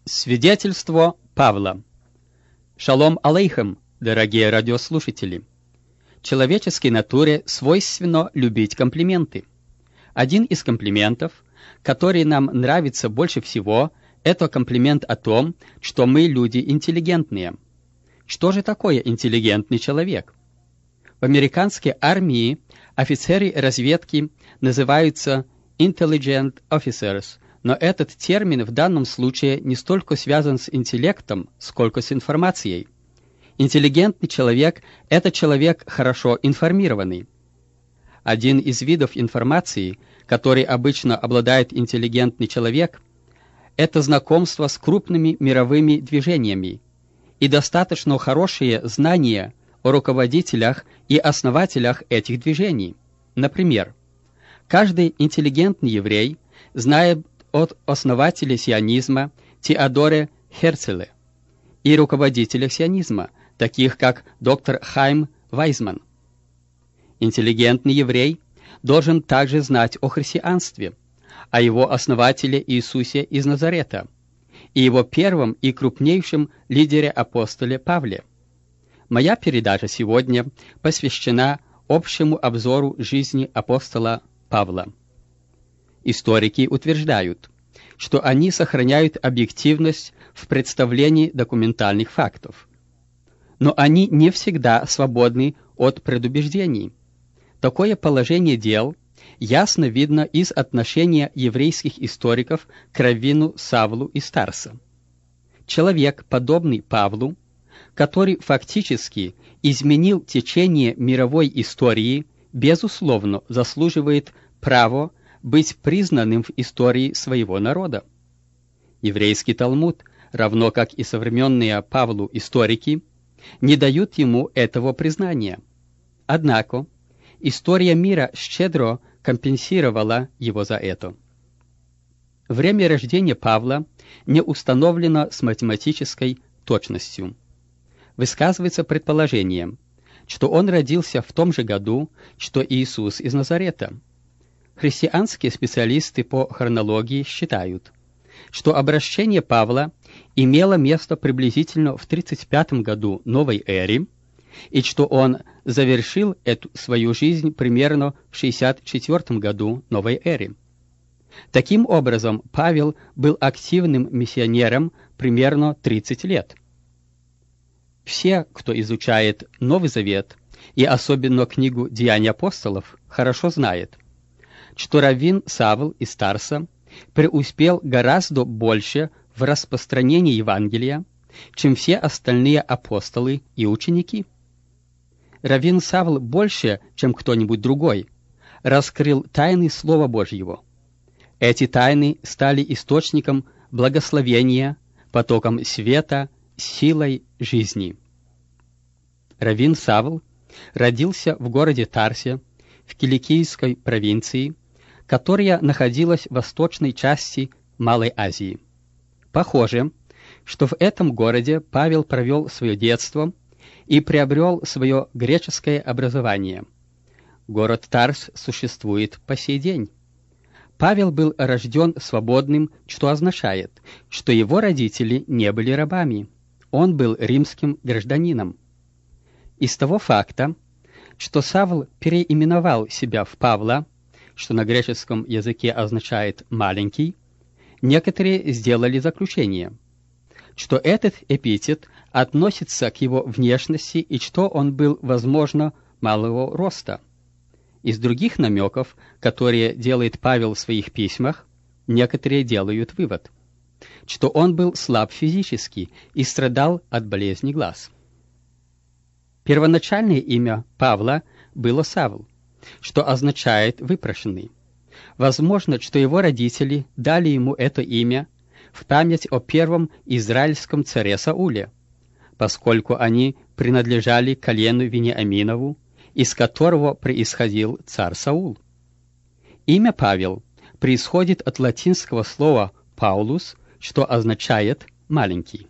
Свидетельство Павла. Шалом алейхем, дорогие радиослушатели. Человеческой натуре свойственно любить комплименты. Один из комплиментов, который нам нравится больше всего, это комплимент о том, что мы люди интеллигентные. Что же такое интеллигентный человек? В американской армии офицеры разведки называются intelligent officers, но этот термин в данном случае не столько связан с интеллектом, сколько с информацией. Интеллигентный человек – это человек хорошо информированный. Один из видов информации, который обычно обладает интеллигентный человек, это знакомство с крупными мировыми движениями и достаточно хорошие знания о руководителях и основателях этих движений. Например, каждый интеллигентный еврей знает от основателя сионизма Теодоре Херцеле и руководителях сионизма, таких как доктор Хайм Вайзман. Интеллигентный еврей должен также знать о христианстве, о его основателе Иисусе из Назарета и его первом и крупнейшем лидере-апостоле Павле. Моя передача сегодня посвящена общему обзору жизни апостола Павла. Историки утверждают, что они сохраняют объективность в представлении документальных фактов. Но они не всегда свободны от предубеждений. Такое положение дел ясно видно из отношения еврейских историков к раввину Савлу из Тарса. Человек, подобный Павлу, который фактически изменил течение мировой истории, безусловно заслуживает право быть признанным в истории своего народа. Еврейский Талмуд, равно как и современные Павлу историки, не дают ему этого признания. Однако история мира щедро компенсировала его за это. Время рождения Павла не установлено с математической точностью. Высказывается предположение, что он родился в том же году, что Иисус из Назарета. Христианские специалисты по хронологии считают, что обращение Павла имело место приблизительно в 35 году новой эры, и что он завершил эту свою жизнь примерно в 64 году новой эры. Таким образом, Павел был активным миссионером примерно 30 лет. Все, кто изучает Новый Завет, и особенно книгу «Деяния апостолов», хорошо знает, что раввин Савл из Тарса преуспел гораздо больше в распространении Евангелия, чем все остальные апостолы и ученики. Раввин Савл больше, чем кто-нибудь другой, раскрыл тайны Слова Божьего. Эти тайны стали источником благословения, потоком света, силой жизни. Раввин Савл родился в городе Тарсе в Киликийской провинции, которая находилась в восточной части Малой Азии. Похоже, что в этом городе Павел провел свое детство и приобрел свое греческое образование. Город Тарс существует по сей день. Павел был рожден свободным, что означает, что его родители не были рабами. Он был римским гражданином. Из того факта, что Савл переименовал себя в Павла, что на греческом языке означает «маленький», некоторые сделали заключение, что этот эпитет относится к его внешности и что он был, возможно, малого роста. Из других намеков, которые делает Павел в своих письмах, некоторые делают вывод, что он был слаб физически и страдал от болезни глаз. Первоначальное имя Павла было Савл, что означает «выпрошенный». Возможно, что его родители дали ему это имя в память о первом израильском царе Сауле, поскольку они принадлежали колену Вениаминову, из которого происходил царь Саул. Имя Павел происходит от латинского слова «Паулус», что означает «маленький».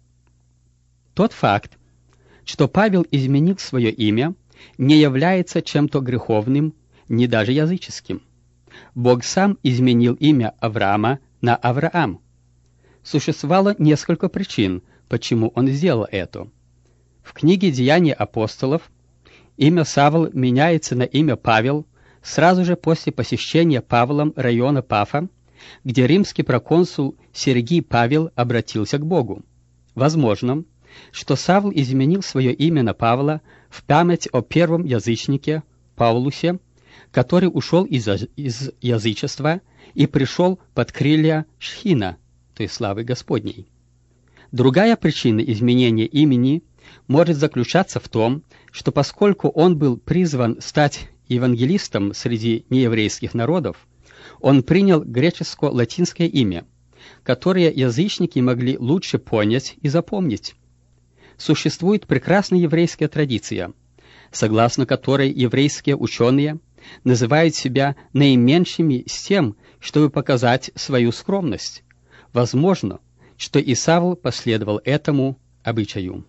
Тот факт, что Павел изменил свое имя, не является чем-то греховным, ни даже языческим. Бог сам изменил имя Авраама на Авраам. Существовало несколько причин, почему он сделал это. В книге «Деяния апостолов» имя Савл меняется на имя Павел сразу же после посещения Павлом района Пафа, где римский проконсул Сергий Павел обратился к Богу. Возможно, что Савл изменил свое имя на Павла в память о первом язычнике Паулусе, который ушел из язычества и пришел под крылья Шхина, то есть славы Господней. Другая причина изменения имени может заключаться в том, что поскольку он был призван стать евангелистом среди нееврейских народов, он принял греческо-латинское имя, которое язычники могли лучше понять и запомнить. Существует прекрасная еврейская традиция, согласно которой еврейские ученые называют себя наименьшими с тем, чтобы показать свою скромность. Возможно, что и Савл последовал этому обычаю.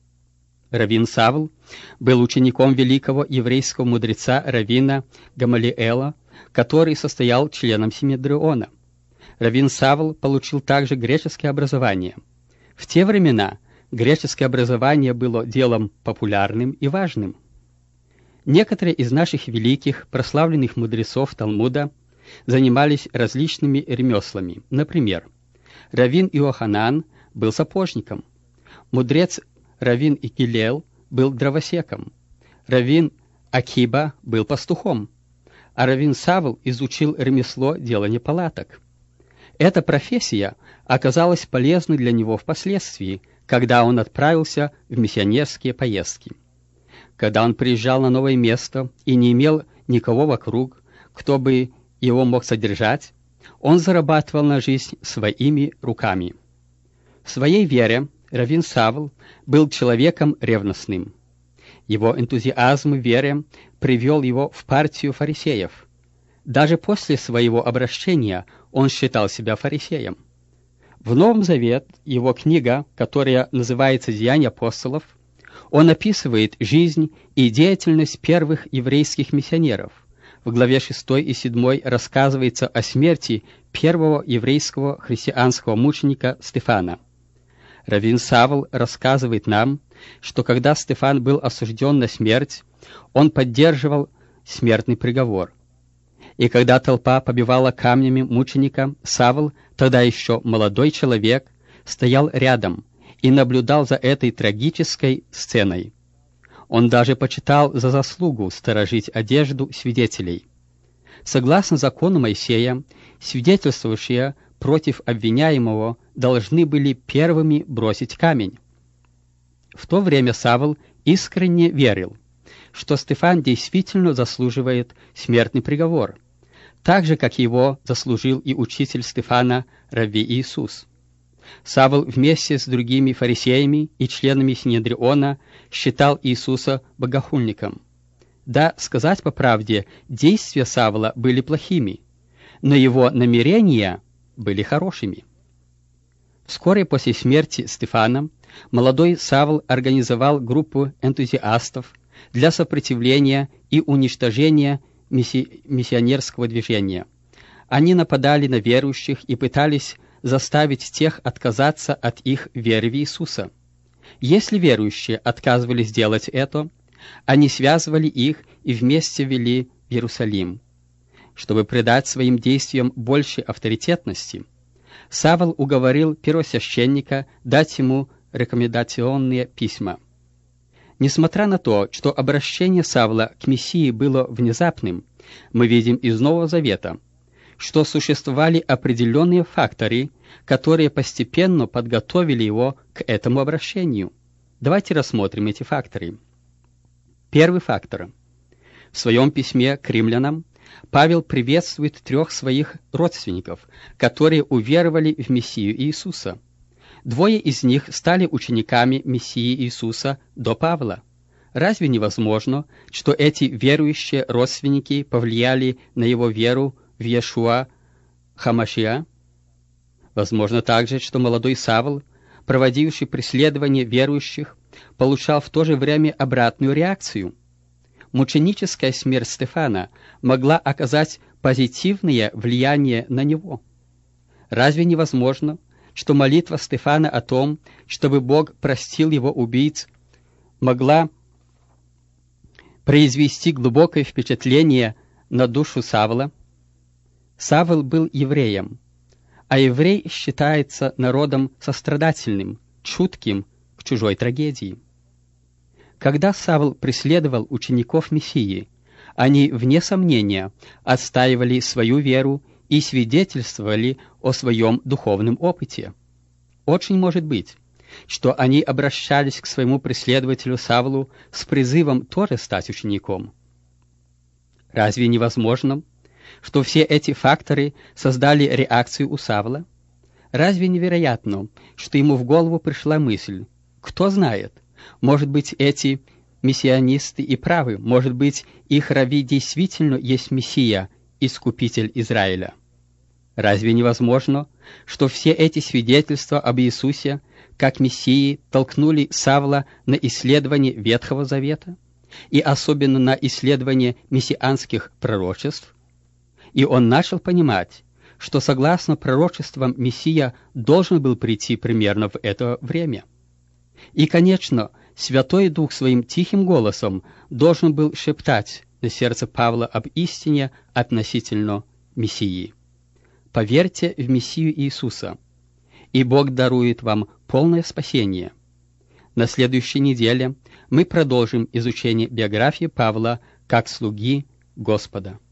Раввин Савл был учеником великого еврейского мудреца раввина Гамалиэла, который состоял членом Синедриона. Раввин Савл получил также греческое образование. В те времена греческое образование было делом популярным и важным. Некоторые из наших великих, прославленных мудрецов Талмуда занимались различными ремеслами. Например, раввин Иоханан был сапожником, мудрец раввин Икилел был дровосеком, раввин Акиба был пастухом, а раввин Савл изучил ремесло делания палаток. Эта профессия оказалась полезной для него впоследствии, когда он отправился в миссионерские поездки. Когда он приезжал на новое место и не имел никого вокруг, кто бы его мог содержать, он зарабатывал на жизнь своими руками. В своей вере раввин Савл был человеком ревностным. Его энтузиазм в вере привел его в партию фарисеев. Даже после своего обращения он считал себя фарисеем. В Новом Завет, его книга, которая называется «Деяния апостолов», он описывает жизнь и деятельность первых еврейских миссионеров. В главе 6 и 7 рассказывается о смерти первого еврейского христианского мученика Стефана. Раввин Савл рассказывает нам, что когда Стефан был осужден на смерть, он поддерживал смертный приговор. И когда толпа побивала камнями мученика, Савл, тогда еще молодой человек, стоял рядом и наблюдал за этой трагической сценой. Он даже почитал за заслугу сторожить одежду свидетелей. Согласно закону Моисея, свидетельствовавшие против обвиняемого должны были первыми бросить камень. В то время Савл искренне верил, что Стефан действительно заслуживает смертный приговор, так же, как его заслужил и учитель Стефана Равви Иисус. Савл вместе с другими фарисеями и членами Синедриона считал Иисуса богохульником. Да, сказать по правде, действия Савла были плохими, но его намерения были хорошими. Вскоре после смерти Стефана молодой Савл организовал группу энтузиастов для сопротивления и уничтожения миссионерского движения. Они нападали на верующих и пытались заставить тех отказаться от их веры в Иисуса. Если верующие отказывались делать это, они связывали их и вместе вели в Иерусалим. Чтобы придать своим действиям больше авторитетности, Савл уговорил первосвященника дать ему рекомендационные письма. Несмотря на то, что обращение Савла к Мессии было внезапным, мы видим из Нового Завета, что существовали определенные факторы, которые постепенно подготовили его к этому обращению. Давайте рассмотрим эти факторы. Первый фактор. В своем письме к римлянам Павел приветствует 3 своих родственников, которые уверовали в Мессию Иисуса. 2 из них стали учениками Мессии Иисуса до Павла. Разве невозможно, что эти верующие родственники повлияли на его веру в Иешуа Хамашиа? Возможно также, что молодой Савл, проводивший преследование верующих, получал в то же время обратную реакцию. Мученическая смерть Стефана могла оказать позитивное влияние на него. Разве невозможно, что молитва Стефана о том, чтобы Бог простил его убийц, могла произвести глубокое впечатление на душу Савла. Савл был евреем, а еврей считается народом сострадательным, чутким к чужой трагедии. Когда Савл преследовал учеников Мессии, они, вне сомнения, отстаивали свою веру и свидетельствовали о своем духовном опыте. Очень может быть, что они обращались к своему преследователю Савлу с призывом тоже стать учеником. Разве невозможно, что все эти факторы создали реакцию у Савла? Разве невероятно, что ему в голову пришла мысль: кто знает, может быть, эти мессианисты и правы, может быть, их рави действительно есть Мессия, Искупитель Израиля? Разве невозможно, что все эти свидетельства об Иисусе как Мессии толкнули Савла на исследование Ветхого Завета и особенно на исследование мессианских пророчеств? И он начал понимать, что согласно пророчествам Мессия должен был прийти примерно в это время. И, конечно, Святой Дух своим тихим голосом должен был шептать на сердце Павла об истине относительно Мессии. Поверьте в Мессию Иисуса, и Бог дарует вам полное спасение. На следующей неделе мы продолжим изучение биографии Павла как слуги Господа.